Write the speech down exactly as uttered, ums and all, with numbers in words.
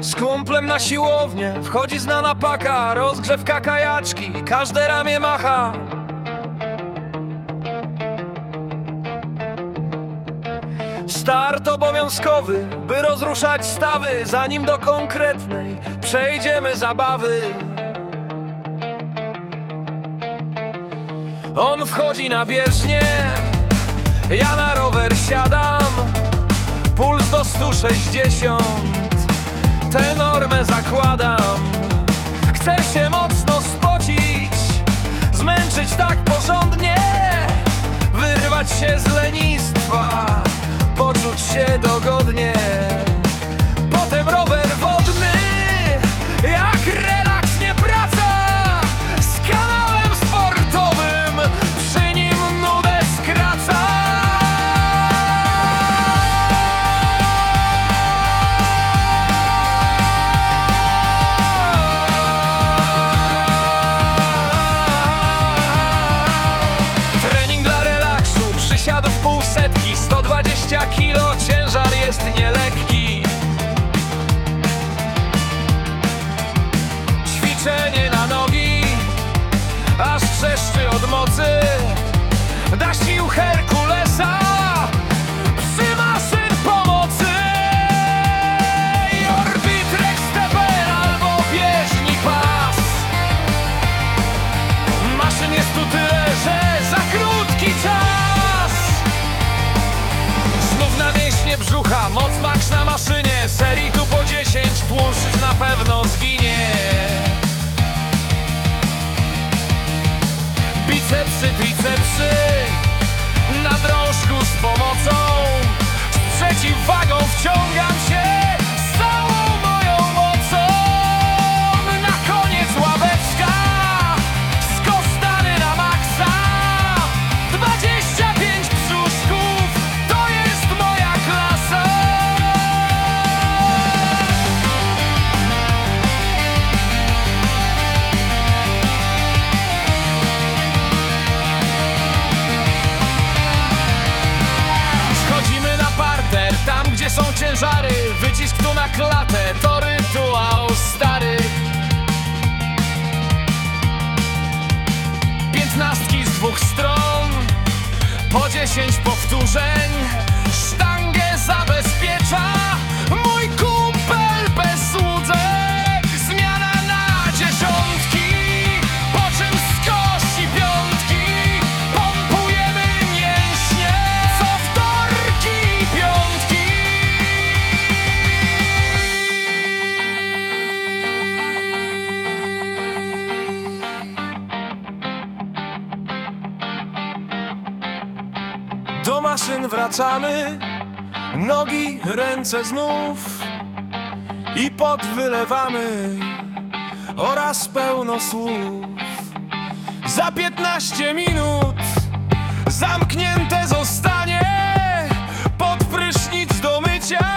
Z kumplem na siłownię wchodzi znana paka, rozgrzewka kajaczki, każde ramię macha. Start obowiązkowy, by rozruszać stawy, zanim do konkretnej przejdziemy zabawy. On wchodzi na bieżnię, ja na rower siadam, puls do stu sześćdziesiąt, tę normę zakładam. Chcę się mocno spocić, zmęczyć tak porządnie, wyrwać się z lenistwa, poczuć się dogodnie. Potem rower wodny, jak relaks, nie praca, z kanałem sportowym, przy nim nudę skraca. Trening dla relaksu, przysiadów półsetki, sto dwadzieścia kilo, ciężar jest nielekki. Ćwiczenie na nogi, aż trzeszczy od mocy, da sił Herkulesa, przy maszyn pomocy. Orbitrex, steper albo bieżni pas. Maszyn jest tu tyle, że za krótki czas. Znów na mięśnie brzucha, moc max na maszynie, serii tu po dziesięć, tłuszcz na pewno zginie. Bicepsy, tricepsy, na drążku z pomocą, z przeciwwagą wciągam się z całą moją mocą. Na koniec ławeczka, skostany na maksa, dwadzieścia pięć brzuszków, to jest moja klasa. Schodzimy na parter, tam gdzie są ciężary, wycisk tu na klatę, to rytuał stary. Piętnastki z dwóch stron, po dziesięć powtórzeń, sztangę zabezpiecza mój kumpel bez łódzek. Zmiana na dziesiątki, po czym z kości piątki pompujemy mięśnie, co wtorki i piątki. Do maszyn wracamy, nogi, ręce znów i pot wylewamy oraz pełno słów. Za piętnaście minut zamknięte zostanie pod prysznic do mycia.